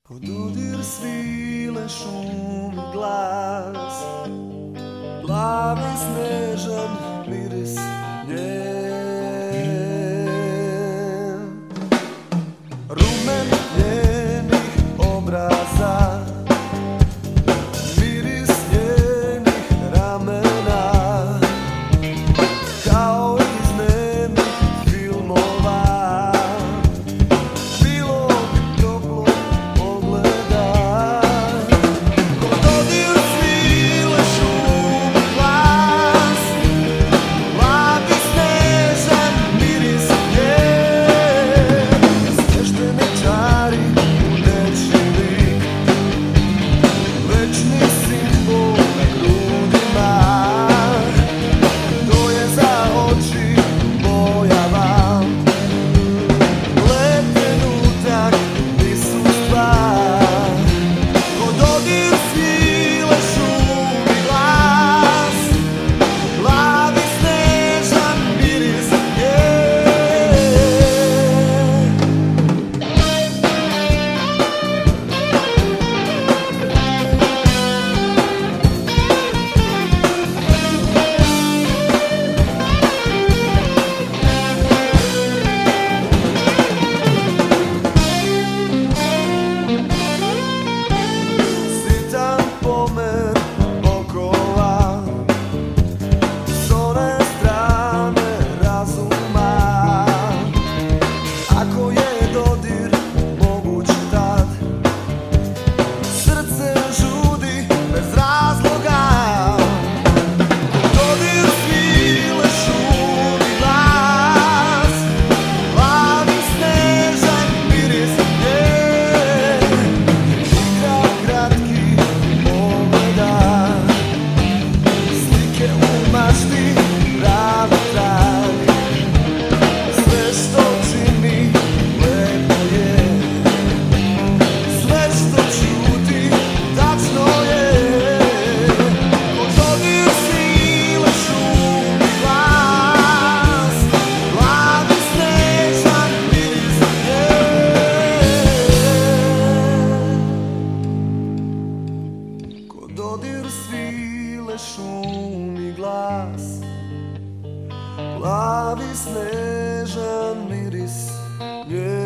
Ko dodir svile, šum i glas, plavi snežan miris njen, rumen njenih obraza, miris njenih ramena, kao iz dnevnih filmova. Bilo bi toplo pogleda, ko dodir svile, šum i glas, plavi snežan miris njen, snežne čari u nečiji lik, večni simbol na grudima. To je za oči pojava, lep trenutak prisustva. Ko dodir svile, šum i glas, plavi snežan miris njen. Sitan pomer okova, s one strane razuma. Ako je dodir moguć tad, srce žudi bez razloga. Dodir svile, šum i glas, plavi snežan miris njen, igra kratkih pogleda, slike u mašti pravi trag. Sve što čini lepo je, sve što čuti tačno je. Ko dodir svile, šum i glas, plavi snežan miris njen. Ko dodir svile, šum i glas, plavi snežan miris njen.